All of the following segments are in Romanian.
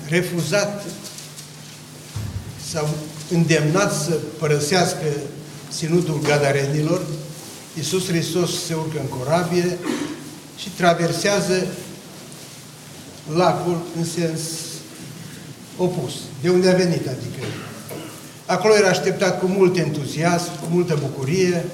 refuzat sau îndemnat să părăsească ținutul gadarenilor, Iisus Hristos se urcă în corabie și traversează lacul în sens opus, de unde a venit, adică. Acolo era așteptat cu mult entuziasm, cu multă bucurie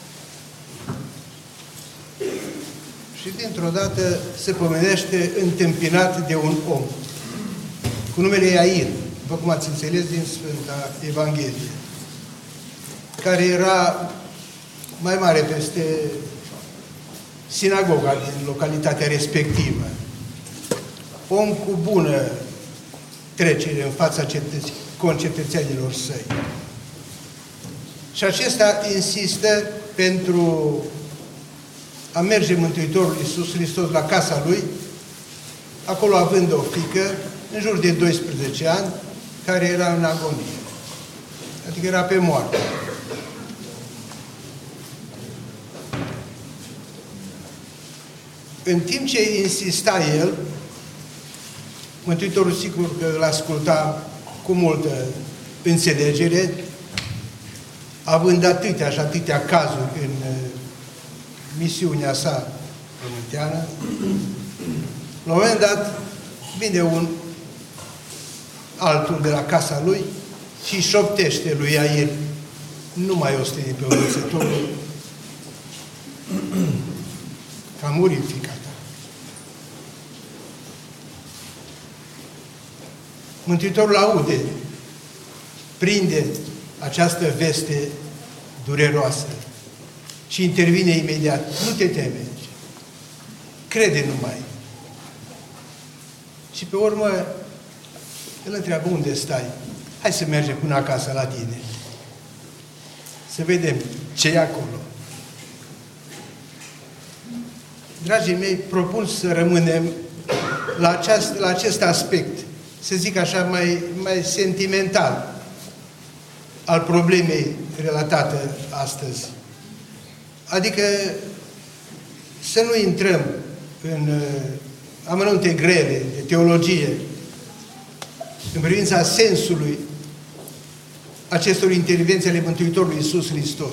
și dintr-o dată se pomenește întâmpinat de un om cu numele Iair, după cum ați înțeles din Sfânta Evanghelie, care era mai mare peste sinagoga din localitatea respectivă. Om cu bună trecere în fața concetățenilor săi. Și acesta insistă pentru a merge Mântuitorul Iisus Hristos la casa lui, acolo având o fiică, în jur de 12 ani, care era în agonie. Adică era pe moarte. În timp ce insista el, Mântuitorul sigur că îl asculta cu multă înțelegere, având atâtea și atâtea cazuri în misiunea sa pământeană. La un moment dat vine un altul de la casa lui și șoptește lui Iair: nu mai osteni pe învățătorul, că a murit fiica ta. Mântuitorul aude, prinde această veste dureroasă și intervine imediat: nu te teme, crede numai. Și pe urmă îl întreabă: unde stai? Hai să mergem până acasă la tine. Să vedem ce e acolo. Dragii mei, propun să rămânem la acest aspect, să zic așa, mai sentimental al problemei relatate astăzi. Adică să nu intrăm în amănunte grele de teologie în privința sensului acestor intervenții ale Mântuitorului Iisus Hristos.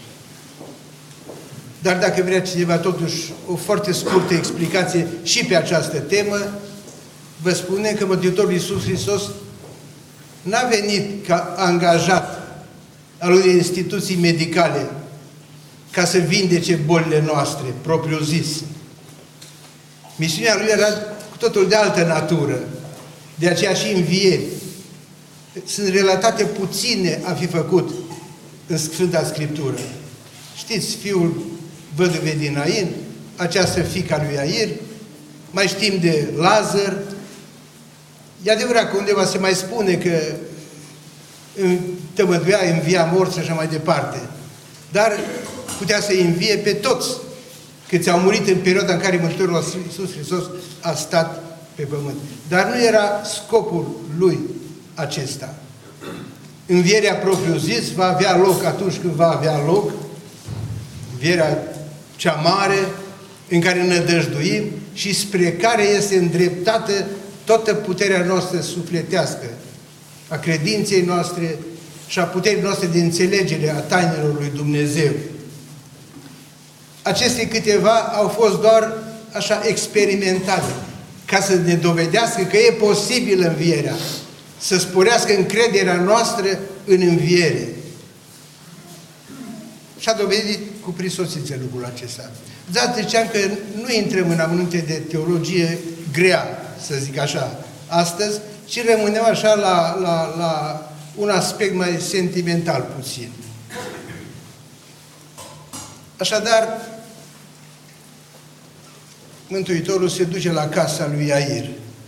Dar dacă vrea cineva totuși o foarte scurtă explicație și pe această temă, vă spune că Mântuitorul Iisus Hristos n-a venit ca angajat al unei instituții medicale ca să vindece bolile noastre, propriu zis. Misiunea lui era cu totul de altă natură. De aceea și învieri sunt relatate puține a fi făcut în Sfânta Scriptură. Știți, fiul văduvei din Nain, această fiica lui Iair, mai știm de Lazar. E adevărat că undeva se mai spune că tămăduia, învia morți și așa mai departe. Dar putea să învie pe toți câți au murit în perioada în care Mântuitorul Iisus Hristos a stat pe pământ. Dar nu era scopul lui acesta. Învierea propriu-zis va avea loc atunci când va avea loc, învierea cea mare în care nădăjduim și spre care este îndreptată toată puterea noastră sufletească, a credinței noastre și a puterii noastre de înțelegere a tainelor lui Dumnezeu. Aceste câteva au fost doar așa experimentate, ca să ne dovedească că e posibil învierea, să sporească încrederea noastră în înviere. Și a dovedit cu prisosință lucrul acesta. Dar ziceam că nu intrăm în amănunte de teologie grea, să zic așa, astăzi, ci rămânem așa la un aspect mai sentimental puțin. Așadar, Mântuitorul se duce la casa lui Iair.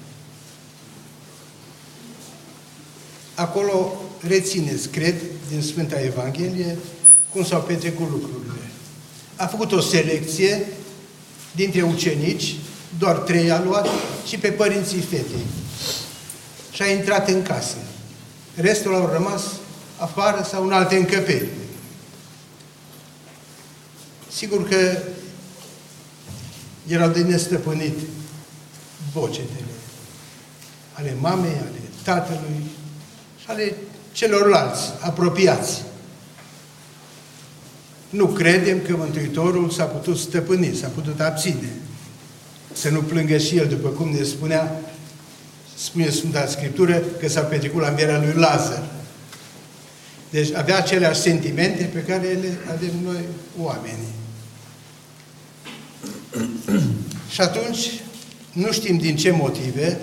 Acolo rețineți, cred, din Sfânta Evanghelie, cum s-au petrecut lucrurile. A făcut o selecție dintre ucenici, doar 3 a luat, și pe părinții fetei. Și a intrat în casă. Restul au rămas afară sau în alte încăperi. Sigur că erau de nestăpânit bocetele. ale mamei, ale tatălui și ale celorlalți apropiați. Nu credem că Mântuitorul s-a putut stăpâni, s-a putut abține. Să nu plângă și el, după cum ne spune Sfânta Scriptură, că s-a petrecut la învierea lui Lazar. Deci avea aceleași sentimente pe care le avem noi oamenii. Și atunci, nu știm din ce motive,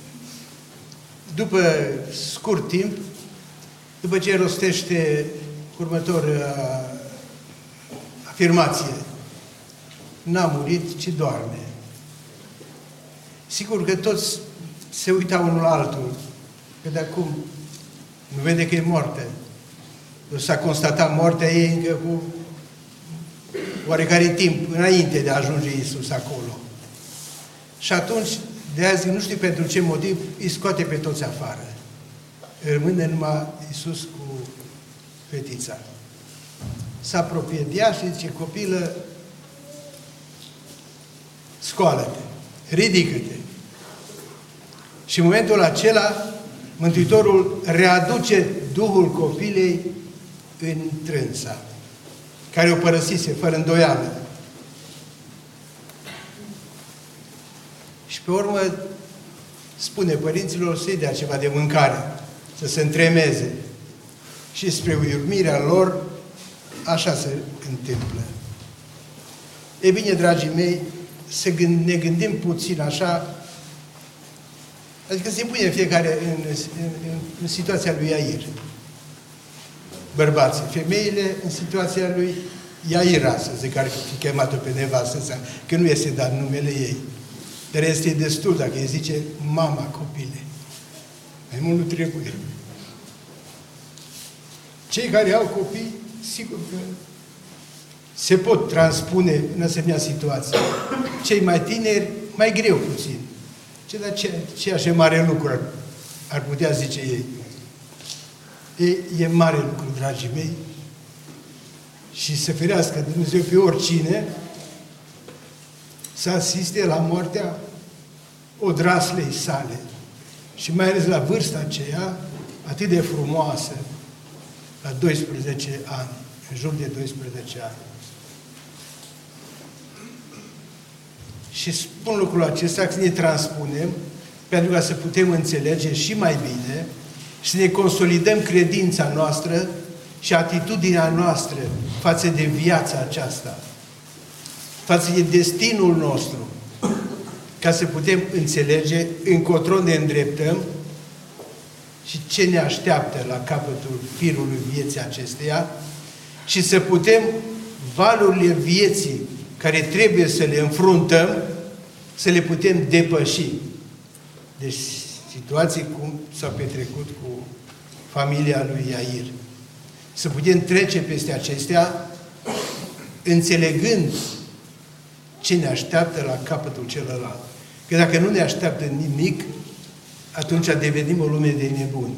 după scurt timp, după ce rostește următoarea afirmație, n-a murit, ci doarme. Sigur că toți se uitau unul la altul, că de acum nu vede că e moartă. S-a constatat moartea ei încă cu oarecare timp înainte de a ajunge Iisus acolo. Și atunci, de azi, nu știu pentru ce motiv, îi scoate pe toți afară. Rămâne numai Iisus cu fetița. Se apropie de ea și zice, copilă, scoală-te, ridică-te. Și în momentul acela, Mântuitorul readuce Duhul copilei în trânsa, care o părăsise fără îndoială. Și pe urmă spune părinților să-i dea ceva de mâncare, să se întremeze. Și spre uimirea lor, așa se întâmplă. E bine, dragii mei, ne gândim puțin așa, adică se pune fiecare în situația lui Iair. Bărbații, femeile în situația lui Iaira, să zic, care fi chemat-o pe nevastă sa, că nu este dat numele ei. Dar este destul dacă îi zice mama copile. Mai mult nu trebuie. Cei care au copii, sigur că se pot transpune în asemenea situație. Cei mai tineri, mai greu puțin. Dar ce așa mare lucru ar putea zice ei? E mare lucru, dragii mei, și să ferească Dumnezeu pe oricine să asiste la moartea odraslei sale. Și mai ales la vârsta aceea, atât de frumoasă, la 12 ani, în jur de 12 ani. Și spun lucrul acesta, să ne transpunem, pentru ca să putem înțelege și mai bine și să ne consolidăm credința noastră și atitudinea noastră față de viața aceasta, față de destinul nostru, ca să putem înțelege încotro ne îndreptăm și ce ne așteaptă la capătul firului vieții acesteia și să putem valurile vieții care trebuie să le înfruntăm, să le putem depăși. Deci, situații cum s-a petrecut cu familia lui Iair. Să putem trece peste acestea, înțelegând ce ne așteaptă la capătul celălalt. Că dacă nu ne așteaptă nimic, atunci devenim o lume de nebuni.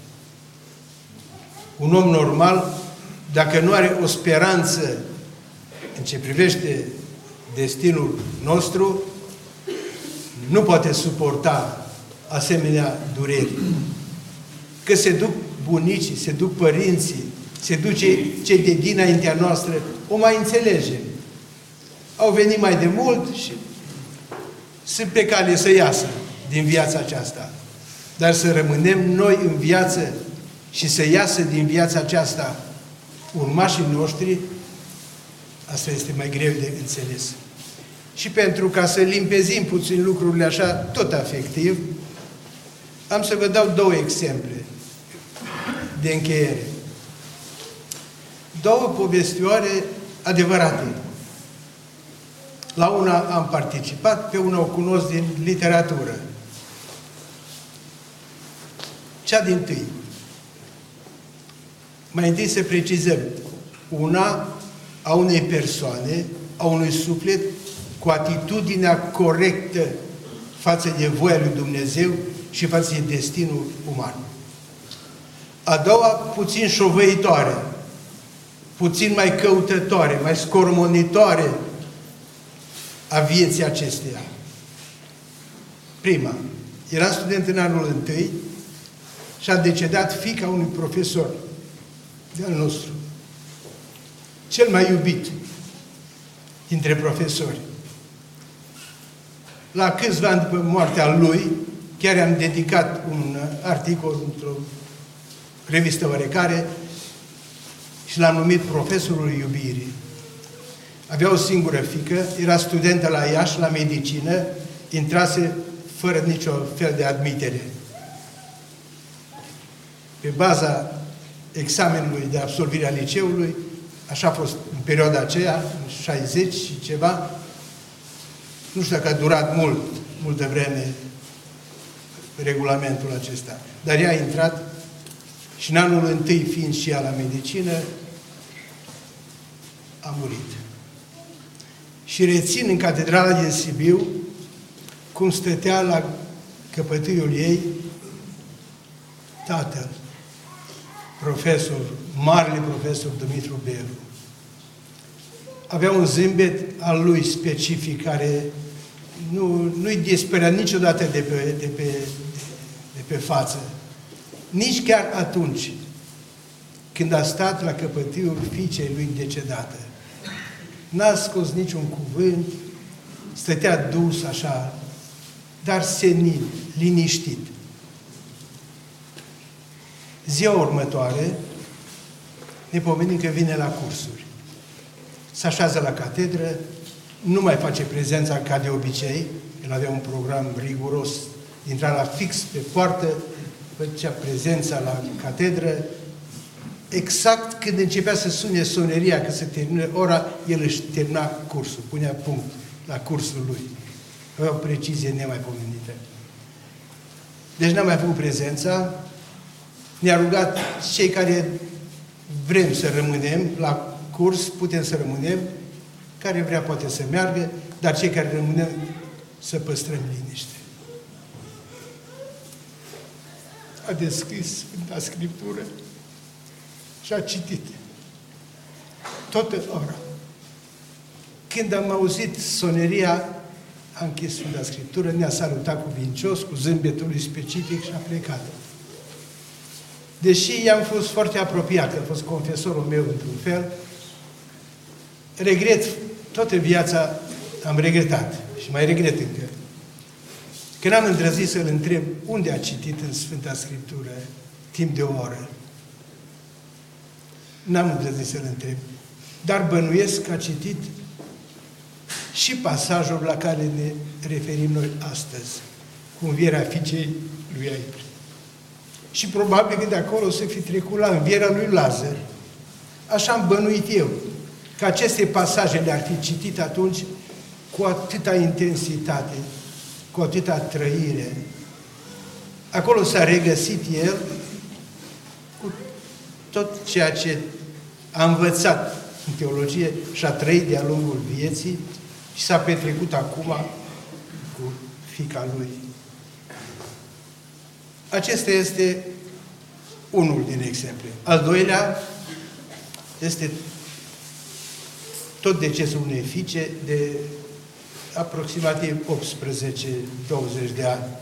Un om normal, dacă nu are o speranță în ce privește destinul nostru, nu poate suporta asemenea dureri. Că se duc bunicii, se duc părinții, se duce cei de dinaintea noastră, o mai înțelege. Au venit mai de mult și sunt pe cale să iasă din viața aceasta. Dar să rămânem noi în viață și să iasă din viața aceasta urmașii noștri, asta este mai greu de înțeles. Și pentru ca să limpezim puțin lucrurile așa, tot afectiv, am să vă dau două exemple de încheiere. Două povestioare adevărate. La una am participat, pe una o cunosc din literatură. Cea dintâi. Mai întâi să precizăm. Una a unei persoane, a unui suflet, cu atitudinea corectă față de voia lui Dumnezeu și față de destinul uman. A doua, puțin șovăitoare, puțin mai căutătoare, mai scormonitoare a vieții acesteia. Prima, Eram student în anul întâi și a decedat fiica unui profesor de-al nostru. Cel mai iubit dintre profesori. La câțiva ani după moartea lui, chiar am dedicat un articol într-o revistă oarecare și l-am numit Profesorul Iubirii. Avea o singură fiică, era studentă la Iași, la medicină, intrase fără nicio fel de admitere. Pe baza examenului de absolvire a liceului, așa a fost în perioada aceea, în 60 și ceva, nu știu dacă a durat multă vreme regulamentul acesta, dar ea a intrat și în anul întâi, fiind și ea la medicină, a murit. Și rețin în catedrala din Sibiu cum stătea la căpătâiul ei tatăl, profesor, marele profesor Dumitru Belu. Avea un zâmbet al lui specific, care nu-i dispărea niciodată de pe față. Nici chiar atunci când a stat la căpătâiul fiicei lui decedată. N-a scos niciun cuvânt, stătea dus așa, dar senin, liniștit. Ziua următoare ne pomenim că vine la cursuri. Se așează la catedră, nu mai face prezența ca de obicei, el avea un program riguros, intra la fix pe poartă, făcea prezența la catedră, exact când începea să sune soneria, că se termină ora, el își termina cursul, punea punct la cursul lui. Avea o precizie nemaipomenită. Deci n-am mai făcut prezența, ne-a rugat cei care vrem să rămânem la curs, putem să rămânem, care vrea poate să meargă, dar cei care rămânem să păstrăm liniște. A deschis Sfânta Scriptură și a citit toată ora. Când am auzit soneria, a închis Sfânta Scriptură, ne-a salutat cuvincios, cu zâmbetul lui specific și a plecat. Deși i-am fost foarte apropiat, că a fost confesorul meu într-un fel, regret, toată viața am regretat și mai regret încă. Că n-am îndrăzit să-l întreb unde a citit în Sfânta Scriptură timp de o oră. N-am îndrăzit să-l întreb. Dar bănuiesc că a citit și pasajul la care ne referim noi astăzi, cu învierea fiicei lui Aici. Și probabil că de acolo să fi trecut la învierea lui Lazar. Așa am bănuit eu, că aceste pasaje le-ar fi citit atunci cu atâta intensitate, cu atâta trăire. Acolo s-a regăsit el cu tot ceea ce a învățat în teologie și a trăit de-a lungul vieții și s-a petrecut acum cu fiica lui. Acesta este unul din exemple. Al doilea este tot decesul unei fiice de aproximativ 18-20 de ani.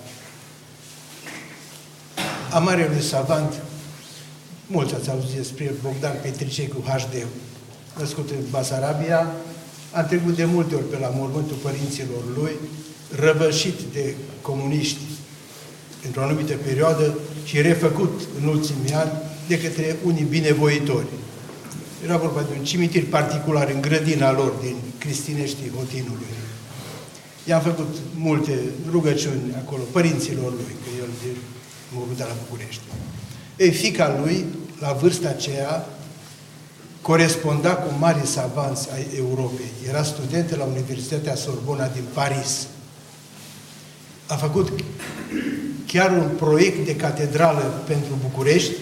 A marelui savant, mulți ați auzit despre el, Bogdan Petricei cu HD, născut în Basarabia, a trecut de multe ori pe la mormântul părinților lui, răvășit de comuniști într-o anumită perioadă și refăcut în ultimii ani de către unii binevoitori. Era vorba de un cimitir particular în grădina lor din Cristineștii Hotinului. I-am făcut multe rugăciuni acolo, părinților lui, că el mormânta la București. Ei, fiica lui, la vârsta aceea, coresponda cu mari savanți ai Europei. Era studentă la Universitatea Sorbona din Paris. A făcut chiar un proiect de catedrală pentru București,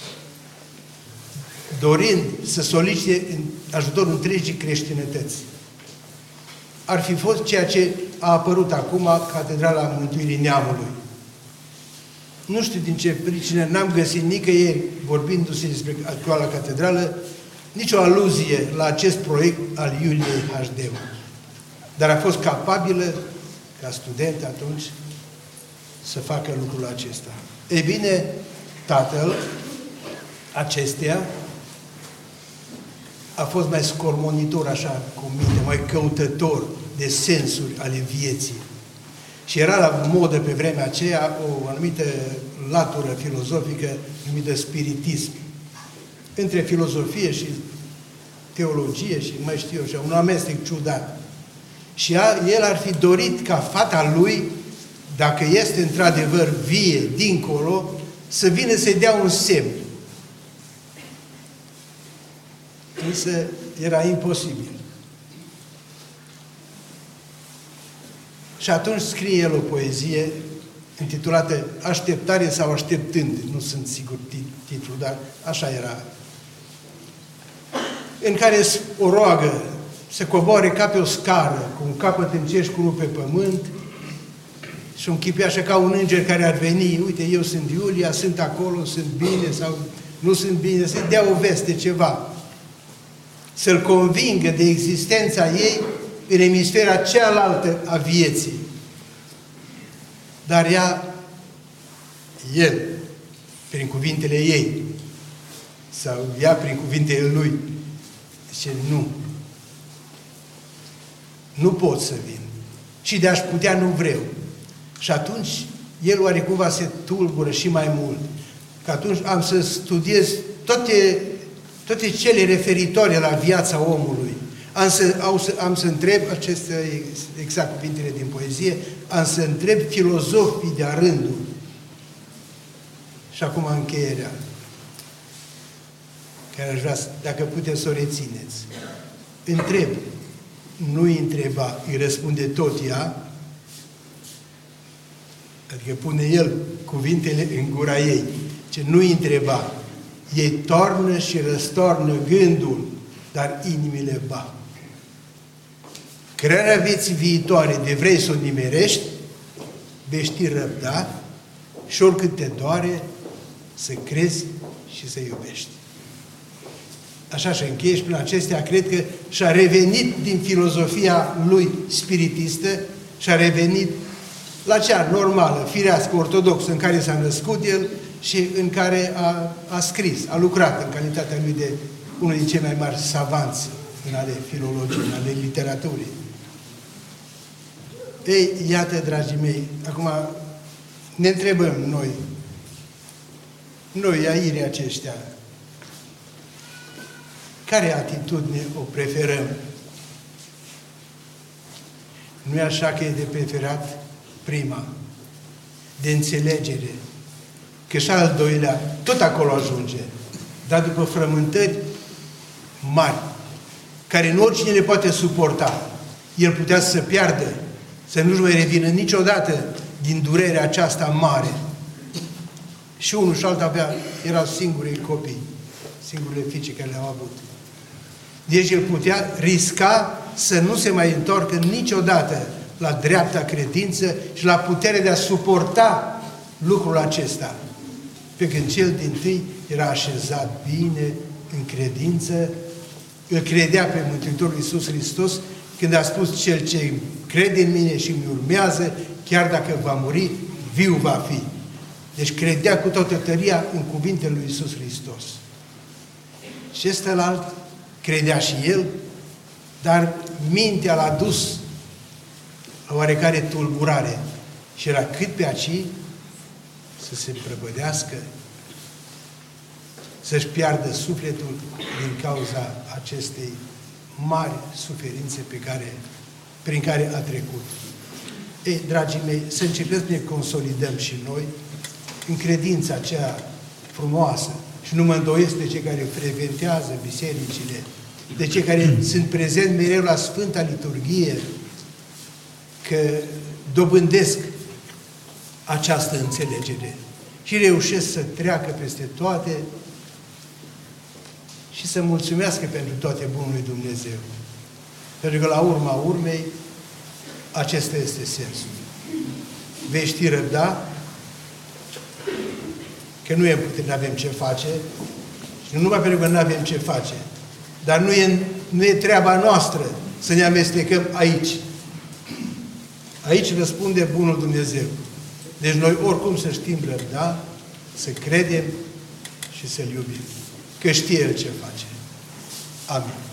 dorind să solicite ajutorul întregii creștinătăți. Ar fi fost ceea ce a apărut acum, Catedrala Mântuirii Neamului. Nu știu din ce pricină, n-am găsit nicăieri, vorbindu-se despre actuala catedrală, nicio aluzie la acest proiect al Iuliei HD. Dar a fost capabilă, ca student atunci, să facă lucrul acesta. Ei bine, tatăl acesteia a fost mai scormonitor, așa, cu mine, mai căutător de sensuri ale vieții. Și era la modă pe vremea aceea o anumită latură filozofică numită spiritism. Între filozofie și teologie și mai știu eu, un amestec ciudat. Și el ar fi dorit ca fata lui, dacă este într-adevăr vie dincolo, să vină să-i dea un semn. Însă era imposibil. Și atunci scrie el o poezie intitulată Așteptare sau Așteptând. Nu sunt sigur titlul, dar așa era. În care o roagă să coboare ca pe o scară, cu un capăt în cer și cu unul pe pământ, și o închipea așa ca un înger care ar veni, uite, eu sunt Iulia, sunt acolo, sunt bine sau nu sunt bine, să-i dea o veste, ceva. Să-l convingă de existența ei în emisfera cealaltă a vieții. Dar el, prin cuvintele ei, sau ea prin cuvintele lui, zice, nu. Nu pot să vin. Și de-aș putea nu vreau. Și atunci, el oarecumva se tulbură și mai mult. Că atunci am să studiez toate cele referitoare la viața omului. Am să întreb, acestea exact cuvintele din poezie, am să întreb filozofii de-a rândul. Și acum încheierea, care aș vrea, dacă puteți să o rețineți. Întreb, nu-i întreba, îi răspunde tot ea, adică pune el cuvintele în gura ei, ce nu-i întreba, ei toarnă și răstoarnă gândul, dar inimile bat. Crearea vieții viitoare de vrei să o nimerești, vei ști răbda și oricât te doare, să crezi și să iubești. Așa și încheie și prin acestea cred că și-a revenit din filozofia lui spiritistă și a revenit la cea normală, firească, ortodoxă, în care s-a născut el și în care a scris, a lucrat în calitatea lui de unul din cei mai mari savanți în ale filologiei, în ale literaturii. Ei, iată, dragii mei, acum ne întrebăm noi, airii aceștia, care atitudine o preferăm? Nu e așa că e de preferat prima, de înțelegere, că și al doilea tot acolo ajunge, dar după frământări mari, care nu oricine le poate suporta. El putea să se piardă, să nu-și mai revină niciodată din durerea aceasta mare. Și unul și altul erau singurii copii, singurele fiice care le-au avut. Deci el putea risca să nu se mai întoarcă niciodată la dreapta credință și la puterea de a suporta lucrul acesta. Pe când cel dintâi era așezat bine, în credință, îl credea pe Mântuitorul Iisus Hristos când a spus, cel ce crede în mine și îmi urmează, chiar dacă va muri, viu va fi. Deci credea cu toată tăria în cuvintele lui Iisus Hristos. Și ăstălalt credea și el, dar mintea l-a dus la oarecare tulburare și era cât pe aci să se prăbădească, să-și piardă sufletul din cauza acestei mari suferințe prin care a trecut. Ei, dragii mei, să încercăm să ne consolidăm și noi în credința aceea frumoasă și nu mă îndoiesc de cei care frecventează bisericile, de cei care sunt prezenți mereu la Sfânta Liturghie, că dobândesc această înțelegere și reușesc să treacă peste toate și să mulțumească pentru toate bunul lui Dumnezeu. Pentru că la urma urmei, acesta este sensul. Vei ști răbda, că nu avem ce face, și nu numai pentru că nu avem ce face, dar nu e treaba noastră să ne amestecăm aici. Aici răspunde bunul Dumnezeu. Deci noi oricum să știm răbda, să credem și să-L iubim. Că știe El ce face. Amin.